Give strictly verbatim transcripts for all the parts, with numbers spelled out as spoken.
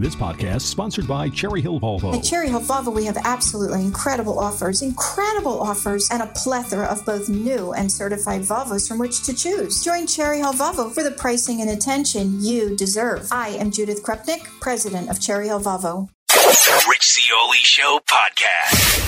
This podcast is sponsored by Cherry Hill Volvo. At Cherry Hill Volvo, we have absolutely incredible offers, incredible offers, and a plethora of both new and certified Volvos from which to choose. Join Cherry Hill Volvo for the pricing and attention you deserve. I am Judith Krupnik, president of Cherry Hill Volvo. The Rich Zeoli Show podcast.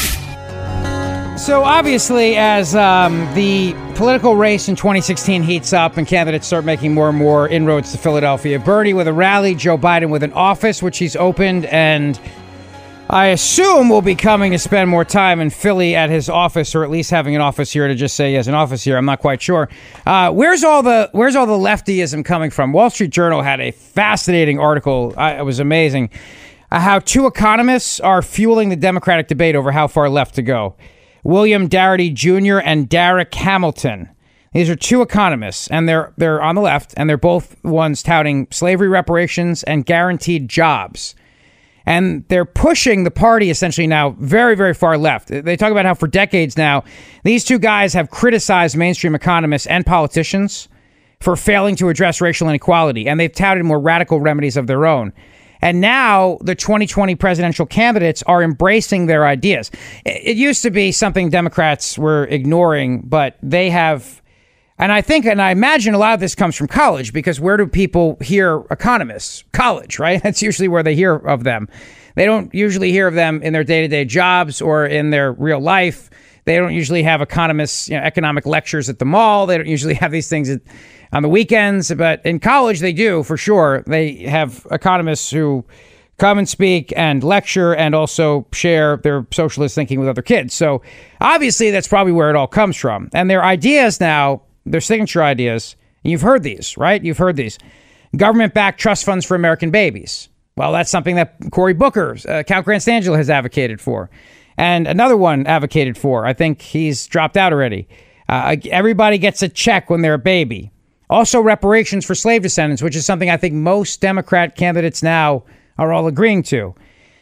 So obviously, as um, the political race in twenty sixteen heats up and candidates start making more and more inroads to Philadelphia, Bernie with a rally, Joe Biden with an office, which he's opened, and I assume will be coming to spend more time in Philly at his office, or at least having an office here to just say he has an office here. I'm not quite sure. Uh, where's all the Where's all the leftyism coming from? Wall Street Journal had a fascinating article. I, it was amazing. Uh, how two economists are fueling the Democratic debate over how far left to go. William Darity Junior and Derek Hamilton. These are two economists, and they're they're on the left, and they're both ones touting slavery reparations and guaranteed jobs. And they're pushing the party essentially now very, very far left. They talk about how for decades now, these two guys have criticized mainstream economists and politicians for failing to address racial inequality, and they've touted more radical remedies of their own. And now the twenty twenty presidential candidates are embracing their ideas. It used to be something Democrats were ignoring, but they have. And I think and I imagine a lot of this comes from college, because where do people hear economists? College, right? That's usually where they hear of them. They don't usually hear of them in their day to day jobs or in their real life. They don't usually have economists, you know, economic lectures at the mall. They don't usually have these things at, on the weekends, but in college they do, for sure. They have economists who come and speak and lecture and also share their socialist thinking with other kids. So obviously that's probably where it all comes from. And their ideas now, their signature ideas, and you've heard these, right? You've heard these. Government-backed trust funds for American babies. Well, that's something that Cory Booker, uh, Count Grandstangelo has advocated for. And another one advocated for. I think he's dropped out already. Uh, everybody gets a check when they're a baby. Also, reparations for slave descendants, which is something I think most Democrat candidates now are all agreeing to.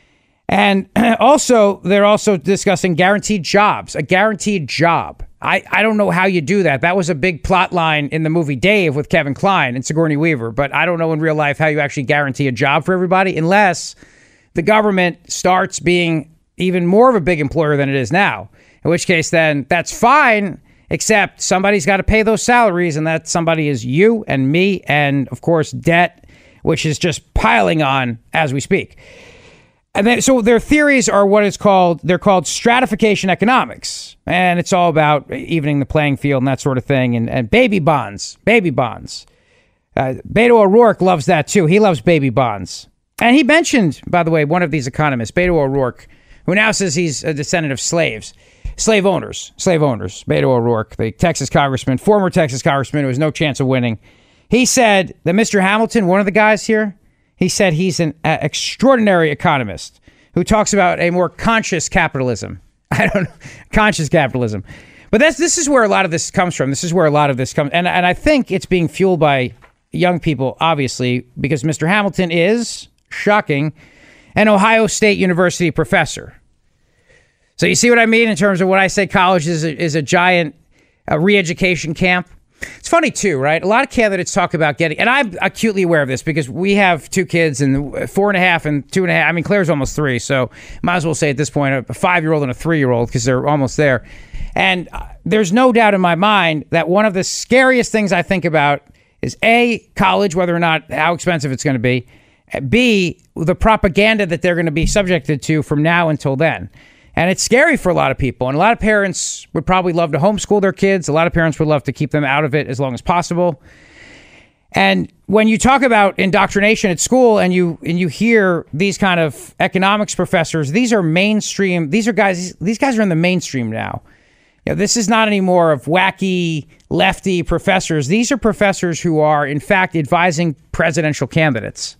And also, they're also discussing guaranteed jobs, a guaranteed job. I, I don't know how you do that. That was a big plot line in the movie Dave with Kevin Kline and Sigourney Weaver. But I don't know in real life how you actually guarantee a job for everybody, unless the government starts being even more of a big employer than it is now. In which case, then that's fine. Except somebody's got to pay those salaries, and that somebody is you and me, and of course debt, which is just piling on as we speak. And then, so their theories are what is called, they're called stratification economics, and it's all about evening the playing field and that sort of thing, and, and baby bonds, baby bonds. Uh, Beto O'Rourke loves that too. He loves baby bonds. And he mentioned, by the way, one of these economists, Beto O'Rourke, who now says he's a descendant of slaves. Slave owners, slave owners, Beto O'Rourke, the Texas congressman, former Texas congressman who has no chance of winning. He said that Mister Hamilton, one of the guys here, he said he's an uh, extraordinary economist who talks about a more conscious capitalism. I don't know, conscious capitalism. But that's this is where a lot of this comes from. This is where a lot of this comes. And, and I think it's being fueled by young people, obviously, because Mister Hamilton is, shocking, an Ohio State University professor. So you see what I mean in terms of when I say college is a, is a giant uh, re-education camp? It's funny, too, right? A lot of candidates talk about getting, and I'm acutely aware of this because we have two kids, and four and a half and two and a half. I mean, Claire's almost three, so might as well say at this point a five-year-old and a three-year-old because they're almost there. And uh, there's no doubt in my mind that one of the scariest things I think about is A, college, whether or not how expensive it's going to be, B, the propaganda that they're going to be subjected to from now until then. And it's scary for a lot of people. And a lot of parents would probably love to homeschool their kids. A lot of parents would love to keep them out of it as long as possible. And when you talk about indoctrination at school and you and you hear these kind of economics professors, these are mainstream. These are guys. These guys are in the mainstream now. You know, this is not anymore of wacky lefty professors. These are professors who are, in fact, advising presidential candidates.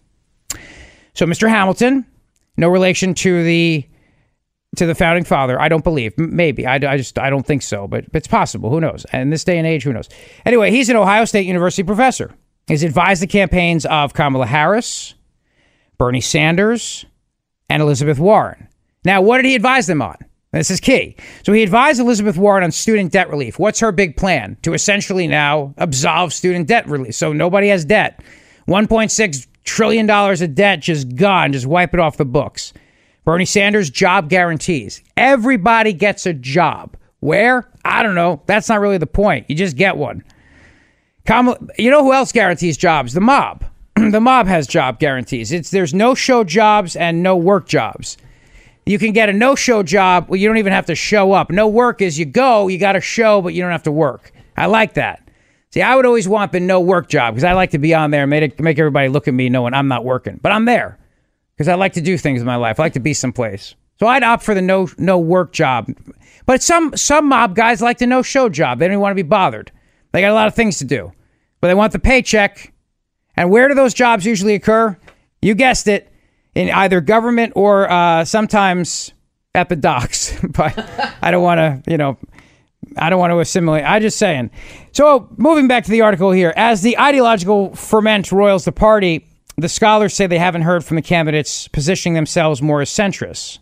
So Mister Hamilton, no relation to the to the founding father, I don't believe. Maybe. I, I just, I don't think so, but it's possible. Who knows? And in this day and age, who knows? Anyway, he's an Ohio State University professor. He's advised the campaigns of Kamala Harris, Bernie Sanders, and Elizabeth Warren. Now, what did he advise them on? This is key. So he advised Elizabeth Warren on student debt relief. What's her big plan? To essentially now absolve student debt relief. So nobody has debt. one point six Trillion dollars of debt just gone. Just wipe it off the books. Bernie Sanders, job guarantees. Everybody gets a job. Where? I don't know. That's not really the point. You just get one. Kamala, you know who else guarantees jobs? The mob. The mob has job guarantees. It's there's no-show jobs and no work jobs. You can get a no-show job where you don't even have to show up. No work is you go, you got to show, but you don't have to work. I like that. See, I would always want the no-work job because I like to be on there and make, it, make everybody look at me knowing I'm not working. But I'm there because I like to do things in my life. I like to be someplace. So I'd opt for the no no work job. But some some mob guys like the no-show job. They don't even want to be bothered. They got a lot of things to do. But they want the paycheck. And where do those jobs usually occur? You guessed it. In either government or uh, sometimes at the docks. But I don't want to, you know, I don't want to assimilate. I'm just saying. So moving back to the article here, as the ideological ferment roils the party, the scholars say they haven't heard from the candidates positioning themselves more as centrists.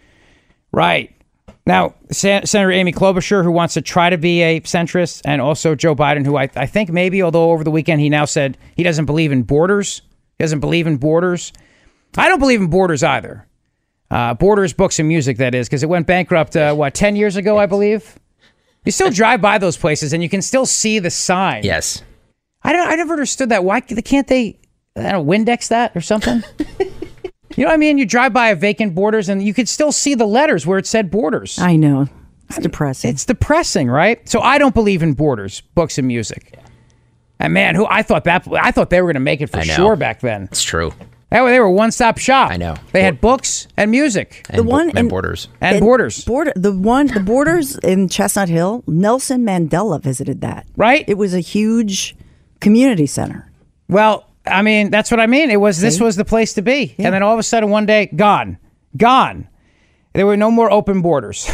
Right. Now, Sen- Senator Amy Klobuchar, who wants to try to be a centrist, and also Joe Biden, who I, I think maybe, although over the weekend he now said he doesn't believe in borders. He doesn't believe in borders. I don't believe in Borders either. Uh, Borders Books and Music, that is, because it went bankrupt, uh, what, ten years ago, I believe? You still drive by those places and you can still see the sign. Yes. I don't. I never understood that. Why can't they, I don't know, Windex that or something? You know what I mean? You drive by a vacant Borders and you could still see the letters where it said Borders. I know. It's depressing. It's depressing, right? So I don't believe in Borders Books and Music. And man, who I thought that I thought they were going to make it for sure back then. It's true. That way they were a one-stop shop. I know. They had books and music. And, the one and in, Borders. And, and Borders. Border, the one, the Borders in Chestnut Hill, Nelson Mandela visited that. Right. It was a huge community center. Well, I mean, that's what I mean. It was, See? This was the place to be. Yeah. And then all of a sudden one day, gone. Gone. There were no more open borders.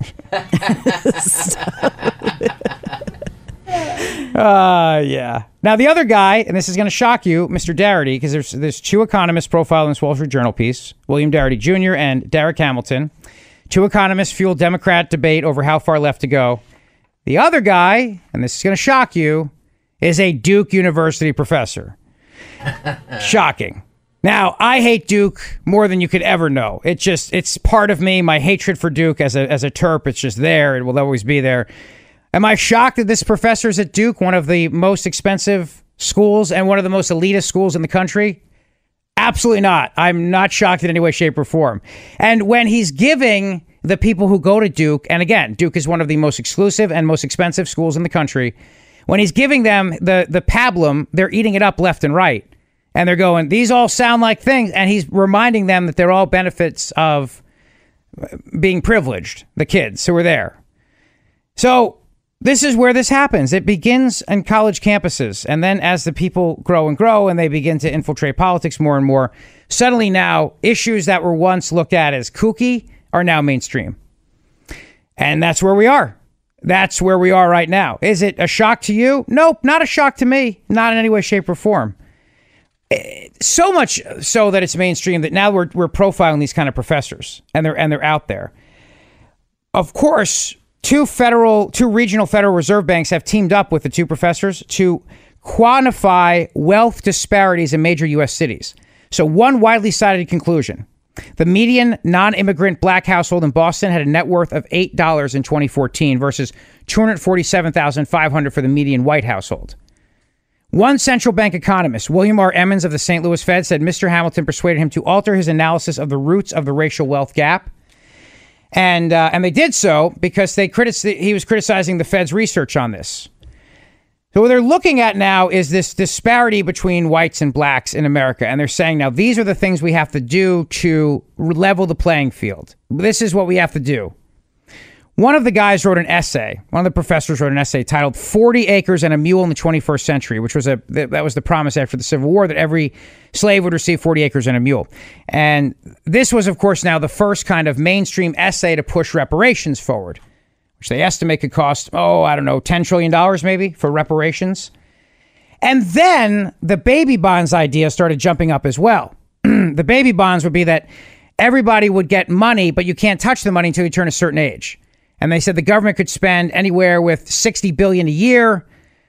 Uh, yeah. Now, the other guy, and this is going to shock you, Mister Darity, because there's there's two economists profiled in this Wall Street Journal piece, William Darity Junior and Derek Hamilton. Two economists fuel Democrat debate over how far left to go. The other guy, and this is going to shock you, is a Duke University professor. Shocking. Now, I hate Duke more than you could ever know. It just, it's part of me. My hatred for Duke as a as a Terp, it's just there. It will always be there. Am I shocked that this professor's at Duke, one of the most expensive schools and one of the most elitist schools in the country? Absolutely not. I'm not shocked in any way, shape, or form. And when he's giving the people who go to Duke, and again, Duke is one of the most exclusive and most expensive schools in the country, when he's giving them the, the pablum, they're eating it up left and right. And they're going, these all sound like things. And he's reminding them that they're all benefits of being privileged, the kids who are there. So this is where this happens. It begins on college campuses. And then as the people grow and grow and they begin to infiltrate politics more and more, suddenly now issues that were once looked at as kooky are now mainstream. And that's where we are. That's where we are right now. Is it a shock to you? Nope, not a shock to me. Not in any way, shape, or form. So much so that it's mainstream that now we're we're profiling these kind of professors and they're and they're out there. Of course, Two federal, two regional Federal Reserve banks have teamed up with the two professors to quantify wealth disparities in major U S cities. So one widely cited conclusion. The median non-immigrant black household in Boston had a net worth of eight dollars in twenty fourteen versus two hundred forty-seven thousand five hundred dollars for the median white household. One central bank economist, William R. Emmons of the Saint Louis Fed, said Mister Hamilton persuaded him to alter his analysis of the roots of the racial wealth gap. And uh, and they did so because they critic- he was criticizing the Fed's research on this. So what they're looking at now is this disparity between whites and blacks in America. And they're saying now these are the things we have to do to level the playing field. This is what we have to do. One of the guys wrote an essay. One of the professors wrote an essay titled forty acres and a Mule in the twenty-first century, which was a that was the promise after the Civil War that every slave would receive forty acres and a mule. And this was, of course, now the first kind of mainstream essay to push reparations forward, which they estimate could cost, oh, I don't know, ten trillion dollars maybe for reparations. And then the baby bonds idea started jumping up as well. The baby bonds would be that everybody would get money, but you can't touch the money until you turn a certain age. And they said the government could spend anywhere with sixty billion dollars a year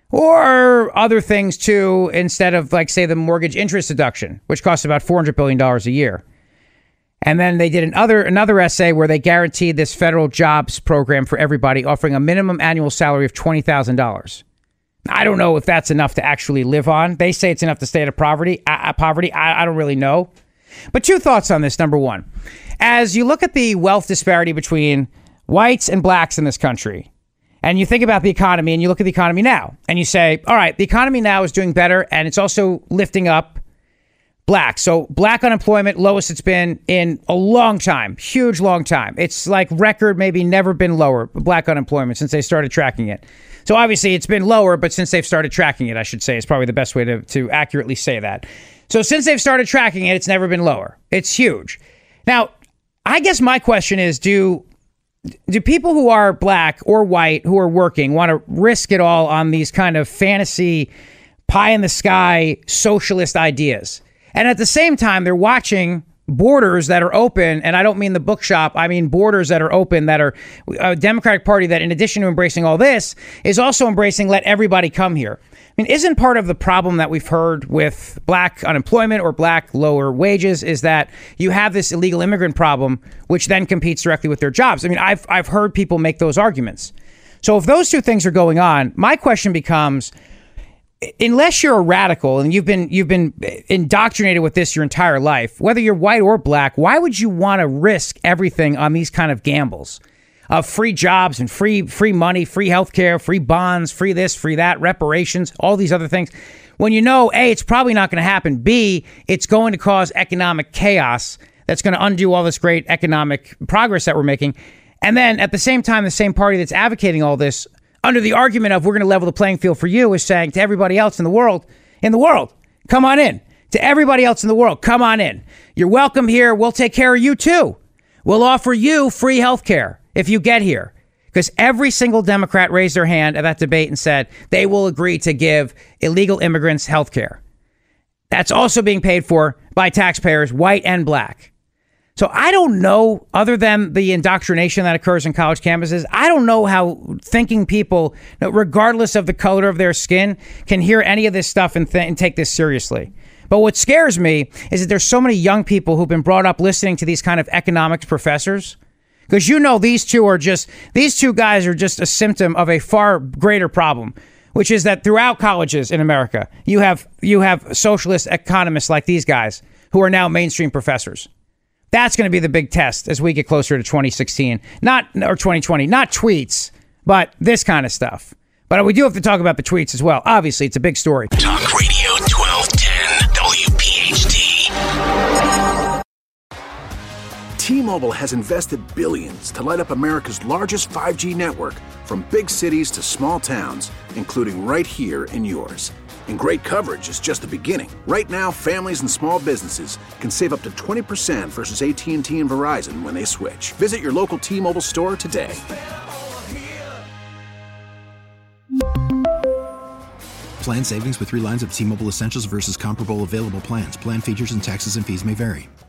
or other things too, instead of, like, say, the mortgage interest deduction, which costs about four hundred billion dollars a year. And then they did another another essay where they guaranteed this federal jobs program for everybody, offering a minimum annual salary of twenty thousand dollars. I don't know if that's enough to actually live on. They say it's enough to stay out of poverty. Uh, poverty. I, I don't really know. But two thoughts on this. Number one, as you look at the wealth disparity between whites and blacks in this country, and you think about the economy, and you look at the economy now, and you say, all right, the economy now is doing better, and it's also lifting up black. So black unemployment, lowest it's been in a long time, huge long time. It's like record, maybe never been lower, black unemployment since they started tracking it. So obviously it's been lower, but since they've started tracking it, I should say, is probably the best way to, to accurately say that. So since they've started tracking it, it's never been lower. It's huge. Now, I guess my question is, do do people who are black or white who are working want to risk it all on these kind of fantasy, pie in the sky socialist ideas? And at the same time, they're watching borders that are open. And I don't mean the bookshop. I mean borders that are open, that are a Democratic Party that, in addition to embracing all this, is also embracing let everybody come here. I mean, isn't part of the problem that we've heard with black unemployment or black lower wages is that you have this illegal immigrant problem, which then competes directly with their jobs? I mean, I've I've heard people make those arguments. So if those two things are going on, my question becomes, unless you're a radical and you've been you've been indoctrinated with this your entire life, whether you're white or black, why would you want to risk everything on these kind of gambles of free jobs and free free money, free healthcare, free bonds, free this, free that, reparations, all these other things, when you know, A, it's probably not going to happen, B, it's going to cause economic chaos that's going to undo all this great economic progress that we're making. And then at the same time, the same party that's advocating all this under the argument of we're going to level the playing field for you is saying to everybody else in the world, in the world, come on in. To everybody else in the world, come on in. You're welcome here. We'll take care of you too. We'll offer you free health care if you get here. Because every single Democrat raised their hand at that debate and said they will agree to give illegal immigrants health care. That's also being paid for by taxpayers, white and black. So I don't know, other than the indoctrination that occurs in college campuses, I don't know how thinking people, regardless of the color of their skin, can hear any of this stuff and, th- and take this seriously. But what scares me is that there's so many young people who've been brought up listening to these kind of economics professors. Because you know these two are just, these two guys are just a symptom of a far greater problem, which is that throughout colleges in America, you have you have socialist economists like these guys who are now mainstream professors. That's going to be the big test as we get closer to twenty sixteen, not or twenty twenty, not tweets, but this kind of stuff. But we do have to talk about the tweets as well. Obviously, it's a big story. Talk Radio twelve ten W P H T. T-Mobile has invested billions to light up America's largest five G network, from big cities to small towns, including right here in yours. And great coverage is just the beginning. Right now, families and small businesses can save up to twenty percent versus A T and T and Verizon when they switch. Visit your local T-Mobile store today. Plan savings with three lines of T-Mobile Essentials versus comparable available plans. Plan features and taxes and fees may vary.